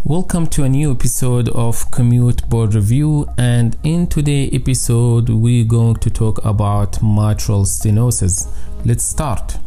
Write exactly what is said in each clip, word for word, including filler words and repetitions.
Welcome to a new episode of Commute Board Review, and in today's episode we're going to talk about mitral stenosis. Let's start.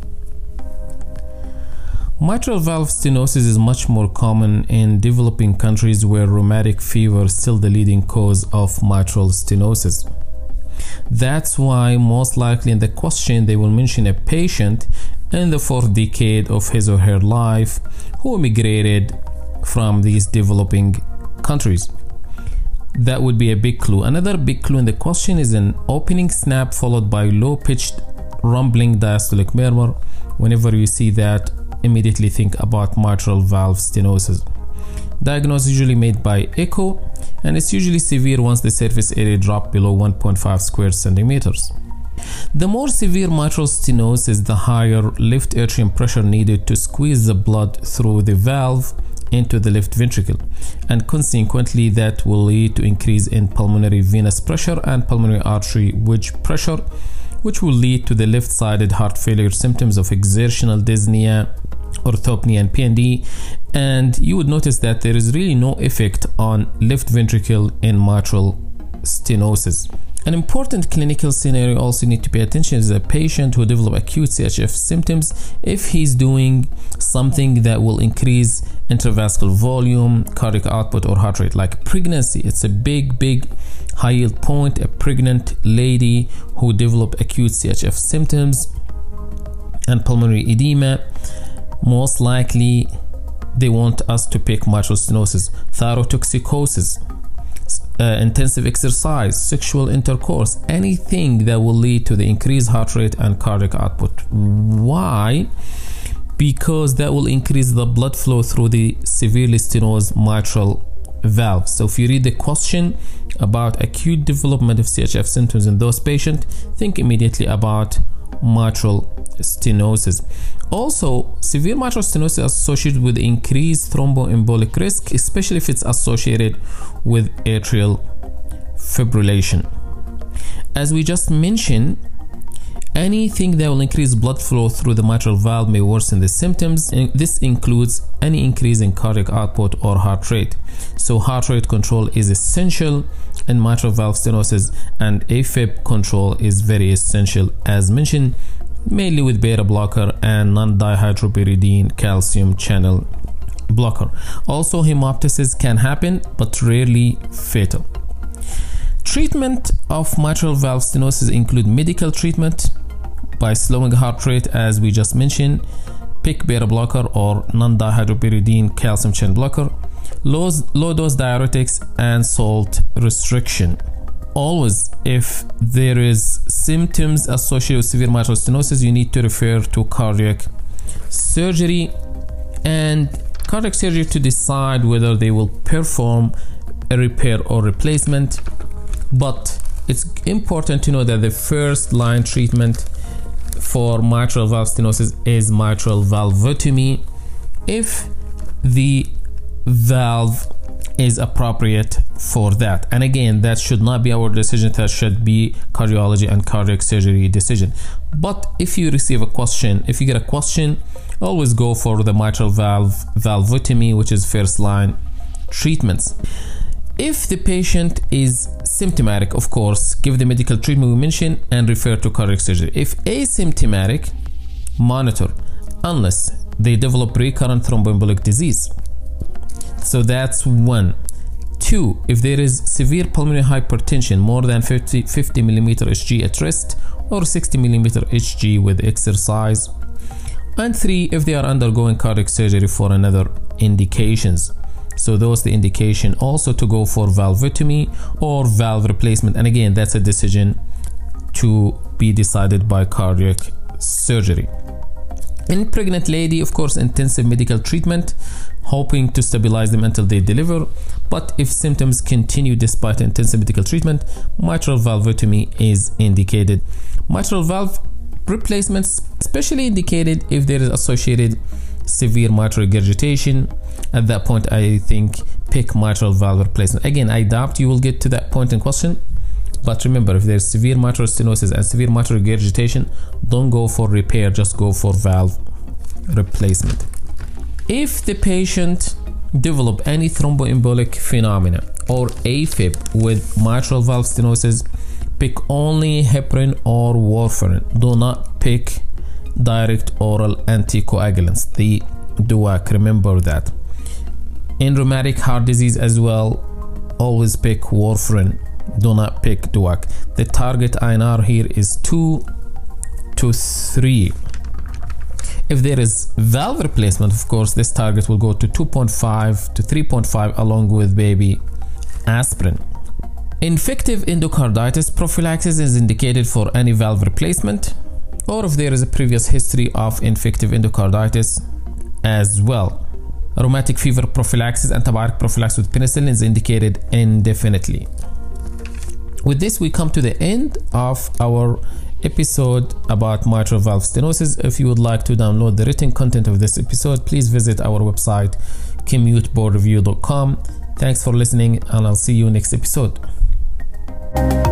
Mitral valve stenosis is much more common in developing countries where rheumatic fever is still the leading cause of mitral stenosis. That's why most likely in the question they will mention a patient in the fourth decade of his or her life who immigrated from these developing countries. That would be a big clue. Another big clue in the question is an opening snap followed by low-pitched rumbling diastolic murmur. Whenever you see that, immediately think about mitral valve stenosis. Diagnosis usually made by echo, and it's usually severe once the surface area drops below one point five square centimeters. The more severe mitral stenosis, the higher left atrium pressure needed to squeeze the blood through the valve into the left ventricle, and consequently that will lead to increase in pulmonary venous pressure and pulmonary artery wedge pressure, which will lead to the left-sided heart failure symptoms of exertional dyspnea, orthopnea, and P N D. And you would notice that there is really no effect on left ventricle in mitral stenosis. An important clinical scenario also need to pay attention is a patient who develop acute C H F symptoms if he's doing something that will increase intravascular volume, cardiac output, or heart rate, like pregnancy. It's a big, big high yield point. A pregnant lady who develop acute C H F symptoms and pulmonary edema, most likely they want us to pick mitral stenosis. Thyrotoxicosis, Uh, intensive exercise, sexual intercourse, anything that will lead to the increased heart rate and cardiac output. Why? Because that will increase the blood flow through the severely stenosed mitral valve. So if you read the question about acute development of C H F symptoms in those patients, think immediately about mitral stenosis. Also, severe mitral stenosis is associated with increased thromboembolic risk, especially if it's associated with atrial fibrillation. As we just mentioned, anything that will increase blood flow through the mitral valve may worsen the symptoms, and this includes any increase in cardiac output or heart rate. So heart rate control is essential in mitral valve stenosis, and AFib control is very essential, as mentioned, mainly with beta blocker and non-dihydropyridine calcium channel blocker. Also, hemoptysis can happen but rarely fatal. Treatment of mitral valve stenosis include medical treatment by slowing heart rate, as we just mentioned, pick beta blocker or non-dihydropyridine calcium channel blocker, low, low dose diuretics, and salt restriction. Always, if there is symptoms associated with severe mitral stenosis, you need to refer to cardiac surgery and cardiac surgery to decide whether they will perform a repair or replacement. But it's important to know that the first line treatment for mitral valve stenosis is mitral valvotomy if the valve is appropriate for that. And again, that should not be our decision, that should be cardiology and cardiac surgery decision. But if you receive a question, if you get a question, always go for the mitral valve valvotomy, which is first line treatments. If the patient is symptomatic, of course, give the medical treatment we mentioned and refer to cardiac surgery. If asymptomatic, monitor unless they develop recurrent thromboembolic disease. So that's one. Two, if there is severe pulmonary hypertension, more than fifty, fifty millimeter H G at rest or sixty millimeter H G with exercise. And three, if they are undergoing cardiac surgery for another indications. So those the indication also to go for valvotomy or valve replacement. And again, that's a decision to be decided by cardiac surgery. In pregnant lady, of course, intensive medical treatment, hoping to stabilize them until they deliver. But if symptoms continue despite intensive medical treatment, mitral valvotomy is indicated. Mitral valve replacements especially indicated if there is associated severe mitral regurgitation. At that point, I think pick mitral valve replacement. Again, I doubt you will get to that point in question, but remember, if there's severe mitral stenosis and severe mitral regurgitation, don't go for repair, just go for valve replacement. If the patient develop any thromboembolic phenomena or AFib with mitral valve stenosis, pick only heparin or warfarin. Do not pick direct oral anticoagulants, the D U A C. Remember that. In rheumatic heart disease as well, always pick warfarin. Do not pick D U A C. The target I N R here is two to three. If there is valve replacement, of course, this target will go to two point five to three point five along with baby aspirin. Infective endocarditis prophylaxis is indicated for any valve replacement, or if there is a previous history of infective endocarditis as well. Rheumatic fever prophylaxis, antibiotic prophylaxis with penicillin is indicated indefinitely. With this, we come to the end of our episode about mitral valve stenosis. If you would like to download the written content of this episode, please visit our website commute board review dot com. Thanks for listening, and I'll see you next episode.